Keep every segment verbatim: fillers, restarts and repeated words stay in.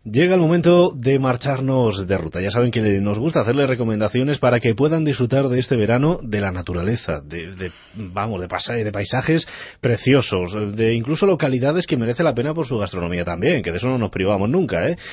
Llega el momento de marcharnos de ruta. Ya saben que nos gusta hacerles recomendaciones para que puedan disfrutar de este verano de la naturaleza, de, de vamos, de, pasa, de paisajes preciosos, de incluso localidades que merece la pena por su gastronomía también, que de eso no nos privamos nunca, ¿eh?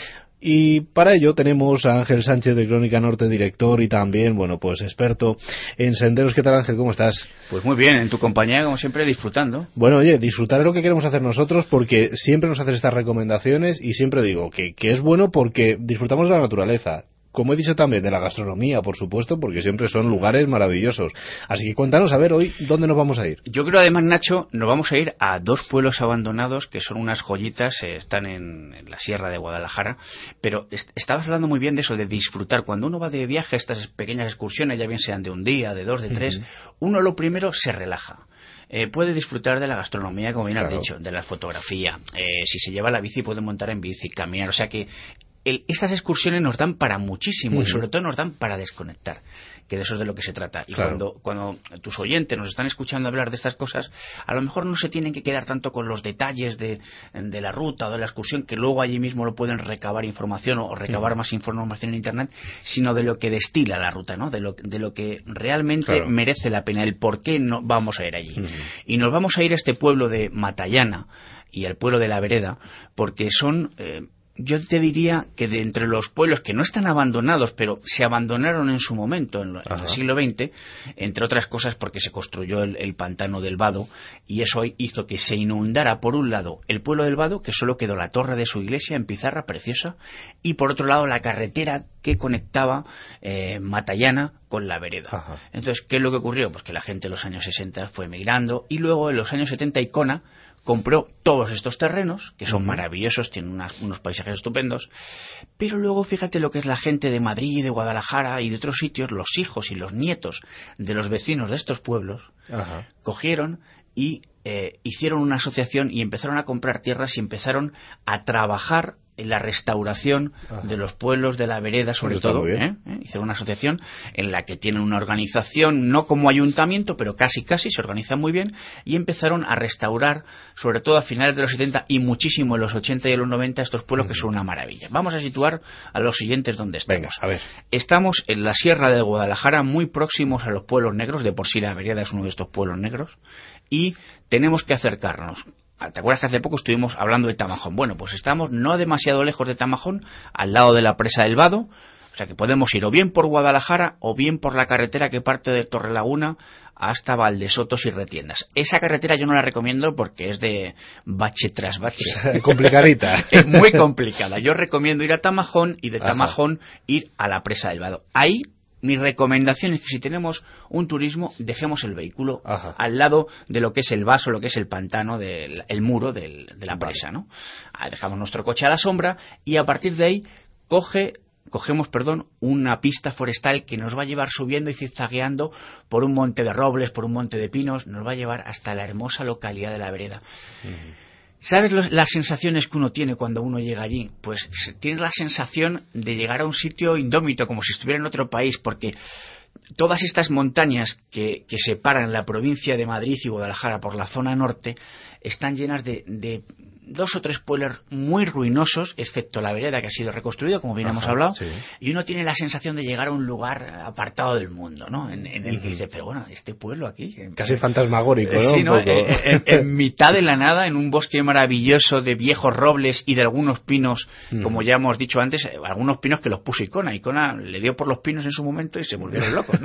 Y para ello tenemos a Ángel Sánchez de Crónica Norte, director y también, bueno, pues experto en senderos. ¿Qué tal, Ángel? ¿Cómo estás? Pues muy bien, en tu compañía, como siempre, disfrutando. Bueno, oye, disfrutar es lo que queremos hacer nosotros, porque siempre nos haces estas recomendaciones y siempre digo que, que es bueno porque disfrutamos de la naturaleza. Como he dicho también, de la gastronomía, por supuesto, porque siempre son lugares maravillosos. Así que cuéntanos, a ver, hoy, ¿dóónde nos vamos a ir? Yo creo, además, Nacho, nos vamos a ir a dos pueblos abandonados que son unas joyitas, eh, están en, en la Sierra de Guadalajara, pero est estabas hablando muy bien de eso, de disfrutar. Cuando uno va de viaje, estas pequeñas excursiones, ya bien sean de un día, de dos, de tres, uh-huh. uno lo primero se relaja. Eh, puede disfrutar de la gastronomía, como bien claro. has dicho, de la fotografía. Eh, si se lleva la bici, puede montar en bici, caminar, o sea que El, estas excursiones nos dan para muchísimo uh-huh. y sobre todo nos dan para desconectar, que de eso es de lo que se trata. Y claro. cuando, cuando tus oyentes nos están escuchando hablar de estas cosas, a lo mejor no se tienen que quedar tanto con los detalles de, de la ruta o de la excursión, que luego allí mismo lo pueden recabar información o recabar uh-huh. más información en internet, sino de lo que destila la ruta, ¿no? De lo, de lo que realmente claro. merece la pena, el por qué no vamos a ir allí. Uh-huh. Y nos vamos a ir a este pueblo de Matallana y al pueblo de La Vereda, porque son... Eh, yo te diría que de entre los pueblos que no están abandonados, pero se abandonaron en su momento, en, en el siglo veinte, entre otras cosas porque se construyó el, el pantano del Vado, y eso hizo que se inundara, por un lado, el pueblo del Vado, que solo quedó la torre de su iglesia en pizarra, preciosa, y por otro lado la carretera que conectaba eh, Matallana con La Vereda. Ajá. Entonces, ¿qué es lo que ocurrió? Pues que la gente en los años sesenta fue emigrando, y luego en los años setenta Icona compró todos estos terrenos, que son uh-huh. maravillosos, tienen unas, unos paisajes estupendos, pero luego fíjate lo que es la gente de Madrid, de Guadalajara y de otros sitios, los hijos y los nietos de los vecinos de estos pueblos, uh-huh. cogieron y eh, hicieron una asociación y empezaron a comprar tierras y empezaron a trabajar en la restauración Ajá. de los pueblos de La Vereda, sobre pues todo. ¿eh? ¿Eh? Hicieron una asociación en la que tienen una organización, no como ayuntamiento, pero casi casi, se organizan muy bien, y empezaron a restaurar, sobre todo a finales de los setenta y muchísimo en los ochenta y en los noventa, estos pueblos uh-huh. que son una maravilla. Vamos a situar a los siguientes donde estamos. Venga, a ver. Estamos en la Sierra de Guadalajara, muy próximos a los pueblos negros, de por sí La Vereda es uno de estos pueblos negros, y tenemos que acercarnos. ¿Te acuerdas que hace poco estuvimos hablando de Tamajón? Bueno, pues estamos no demasiado lejos de Tamajón, al lado de la presa del Vado, o sea que podemos ir o bien por Guadalajara o bien por la carretera que parte de Torrelaguna hasta Valdesotos y Retiendas. Esa carretera yo no la recomiendo porque es de bache tras bache. Complicadita. Es muy complicada. Yo recomiendo ir a Tamajón y de Tamajón Ajá. ir a la presa del Vado. Ahí mi recomendación es que si tenemos un turismo, dejemos el vehículo Ajá. al lado de lo que es el vaso, lo que es el pantano, del, el muro del, de la presa, ¿no? Dejamos nuestro coche a la sombra y a partir de ahí coge, cogemos perdón, una pista forestal que nos va a llevar subiendo y zigzagueando por un monte de robles, por un monte de pinos, nos va a llevar hasta la hermosa localidad de La Vereda. Uh-huh. ¿Sabes los, las sensaciones que uno tiene cuando uno llega allí? Pues tienes la sensación de llegar a un sitio indómito, como si estuviera en otro país, porque todas estas montañas que, que separan la provincia de Madrid y Guadalajara por la zona norte están llenas de, de dos o tres pueblos muy ruinosos, excepto La Vereda, que ha sido reconstruido, como bien Ajá, hemos hablado, sí. y uno tiene la sensación de llegar a un lugar apartado del mundo, ¿no? En, en el uh-huh. que dice, pero bueno, este pueblo aquí... Casi fantasmagórico, ¿no? Sí, ¿no? Un poco. En, en, en mitad de la nada, en un bosque maravilloso de viejos robles y de algunos pinos, uh-huh. como ya hemos dicho antes, algunos pinos que los puso Icona. Icona le dio por los pinos en su momento y se volvieron locos, ¿no?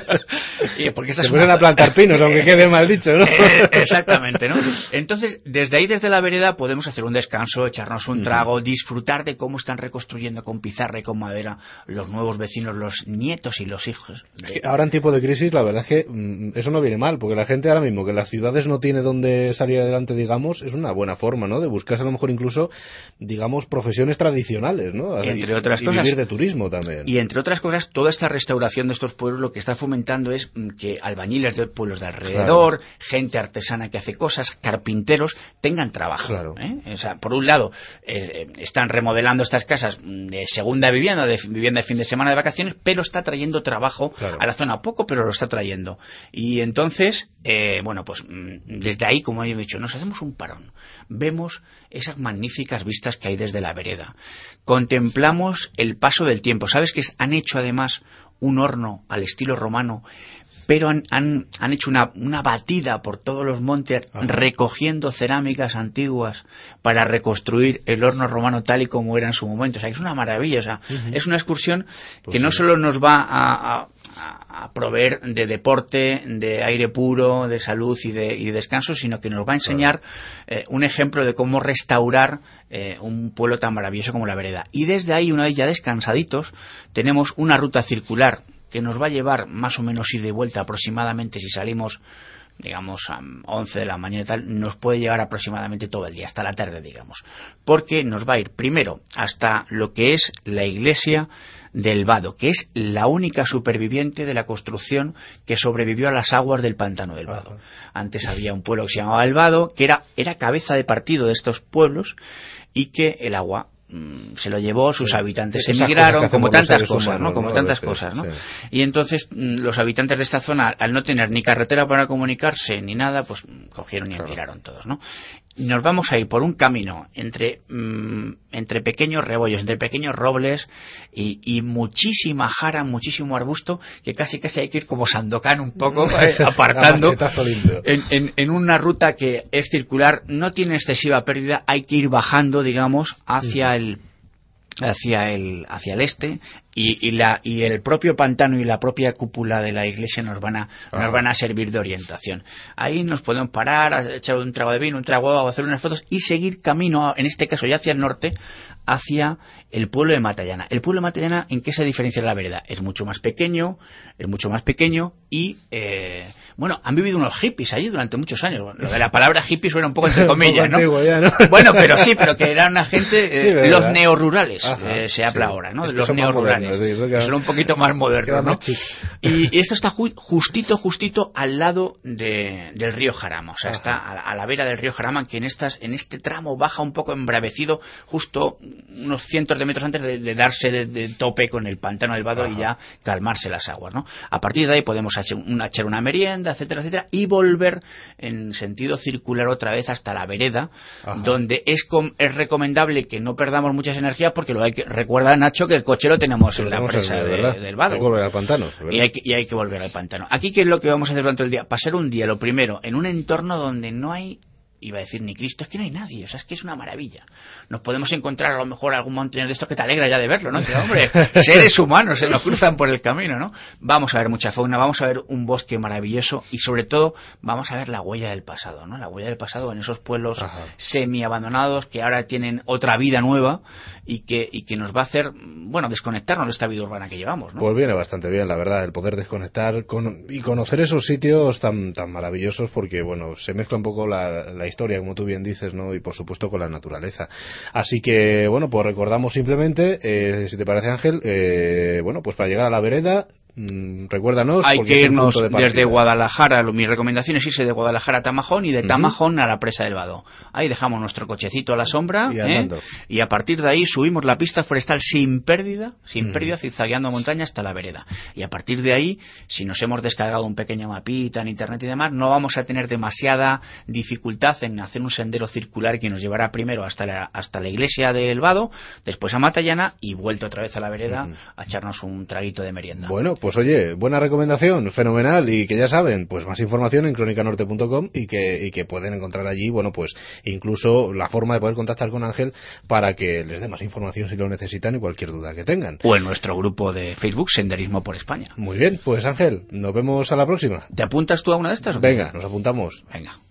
y porque esta se es pusieron una... a plantar pinos, aunque quede mal dicho, ¿no? Exactamente, ¿no? Entonces, desde ahí, desde La Vereda, podemos hacer un descanso, echarnos un trago, disfrutar de cómo están reconstruyendo con pizarra y con madera los nuevos vecinos, los nietos y los hijos. De... Es que ahora en tiempo de crisis, la verdad es que mmm, eso no viene mal, porque la gente ahora mismo, que las ciudades no tiene donde salir adelante, digamos, es una buena forma, ¿no? De buscarse a lo mejor incluso, digamos, profesiones tradicionales, ¿no? Entre otras y cosas. vivir de turismo también. Y entre otras cosas, toda esta restauración de estos pueblos lo que está fomentando es que albañiles de pueblos de alrededor, claro. gente artesana que hace cosas, carpinteros, tengan trabajo. Claro. Claro. ¿eh? O sea, por un lado, eh, están remodelando estas casas de segunda vivienda, de vivienda de fin de semana de vacaciones, pero está trayendo trabajo claro. a la zona, poco, pero lo está trayendo. Y entonces, eh, bueno, pues desde ahí, como he dicho, nos hacemos un parón. Vemos esas magníficas vistas que hay desde la vereda. Contemplamos el paso del tiempo. ¿Sabes que han hecho además un horno al estilo romano? Pero han, han, han hecho una, una batida por todos los montes, ajá. recogiendo cerámicas antiguas para reconstruir el horno romano tal y como era en su momento. O sea, es una maravilla. O sea, uh-huh. es una excursión pues que no sí. solo nos va a, a, a proveer de deporte, de aire puro, de salud y de, y de descanso, sino que nos va a enseñar claro. eh, un ejemplo de cómo restaurar eh, un pueblo tan maravilloso como la vereda. Y desde ahí, una vez ya descansaditos, tenemos una ruta circular que nos va a llevar más o menos ida y vuelta aproximadamente, si salimos digamos a once de la mañana y tal, nos puede llevar aproximadamente todo el día, hasta la tarde, digamos, porque nos va a ir primero hasta lo que es la iglesia del Vado, que es la única superviviente de la construcción que sobrevivió a las aguas del pantano del Vado. Ajá. Antes había un pueblo que se llamaba el Vado, que era, era cabeza de partido de estos pueblos, y que el agua se lo llevó, sus sí, habitantes sí, emigraron, como tantas cosas, humanos, ¿no? Como ¿no? tantas veces, cosas, ¿no? Sí. Y entonces los habitantes de esta zona, al no tener ni carretera para comunicarse ni nada, pues cogieron y claro. emigraron todos, ¿no? Nos vamos a ir por un camino entre mmm, entre pequeños rebollos, entre pequeños robles y, y muchísima jara, muchísimo arbusto, que casi casi hay que ir como Sandokan un poco, eh, aparcando en, en, en una ruta que es circular, no tiene excesiva pérdida, hay que ir bajando, digamos, hacia el hacia el hacia el este y, y la y el propio pantano y la propia cúpula de la iglesia nos van a ah. nos van a servir de orientación. Ahí nos podemos parar, echar un trago de vino, un trago de agua, hacer unas fotos y seguir camino, en este caso ya hacia el norte, hacia el pueblo de Matallana. El pueblo de Matallana, ¿en qué se diferencia de la vereda? Es mucho más pequeño, es mucho más pequeño y eh, bueno, han vivido unos hippies allí durante muchos años. Lo de la palabra hippie suena un poco entre comillas, ¿no? Ya, ¿no? Bueno, pero sí, pero que eran una gente, eh, sí, los neorurales, eh, se habla sí. ahora, ¿no? Es los neorurales. Modernos, sí, son un poquito más modernos, ¿no? Y, y esto está ju justito, justito al lado de, del río Jarama. O sea, Ajá. está a, a la vera del río Jarama, que en estas, en este tramo baja un poco embravecido, justo unos cientos de metros antes de, de darse de, de tope con el pantano del Vado Ajá. y ya calmarse las aguas, ¿no? A partir de ahí podemos echar una, echar una merienda, etcétera, etcétera, y volver en sentido circular otra vez hasta la vereda, Ajá. donde es, com es recomendable que no perdamos muchas energías, porque lo hay que, recuerda Nacho que el coche lo tenemos sí, en la presa de, de, del Vado. Hay que volver al pantano. Y hay que, y hay que volver al pantano. Aquí, ¿qué es lo que vamos a hacer durante el día? Pasar un día, lo primero, en un entorno donde no hay, iba a decir ni Cristo, es que no hay nadie, o sea, es que es una maravilla. Nos podemos encontrar a lo mejor algún montañero de estos que te alegra ya de verlo, ¿no? Que, hombre, seres humanos se nos cruzan por el camino, ¿no? Vamos a ver mucha fauna, vamos a ver un bosque maravilloso y sobre todo vamos a ver la huella del pasado, ¿no? La huella del pasado en esos pueblos semi abandonados que ahora tienen otra vida nueva y que, y que nos va a hacer, bueno, desconectarnos de esta vida urbana que llevamos, ¿no? Pues viene bastante bien, la verdad, el poder desconectar con, y conocer esos sitios tan, tan maravillosos, porque, bueno, se mezcla un poco la, la historia, como tú bien dices, ¿no? Y por supuesto con la naturaleza. Así que, bueno, pues recordamos simplemente, eh, si te parece, Ángel, eh, bueno, pues para llegar a la vereda, mmm, recuérdanos. Hay que irnos de desde Guadalajara, lo, mi recomendación es irse de Guadalajara a Tamajón y de Tamajón uh-huh. a la presa del Vado. Ahí dejamos nuestro cochecito a la sombra y, ¿eh? y a partir de ahí subimos la pista forestal sin pérdida, sin uh-huh. pérdida, zigzagueando montaña hasta la vereda. Y a partir de ahí, si nos hemos descargado un pequeño mapita en internet y demás, no vamos a tener demasiada dificultad en hacer un sendero circular que nos llevará primero hasta la, hasta la iglesia del Vado, después a Matallana y vuelto otra vez a la vereda uh-huh. a echarnos un traguito de merienda. Bueno, pues oye, buena recomendación, fenomenal, y que ya saben, pues más información en crónica norte punto com y que, y que pueden encontrar allí, bueno, pues incluso la forma de poder contactar con Ángel para que les dé más información si lo necesitan y cualquier duda que tengan. O en nuestro grupo de Facebook, Senderismo por España. Muy bien, pues Ángel, nos vemos a la próxima. ¿Te apuntas tú a una de estas? Venga, nos apuntamos. Venga.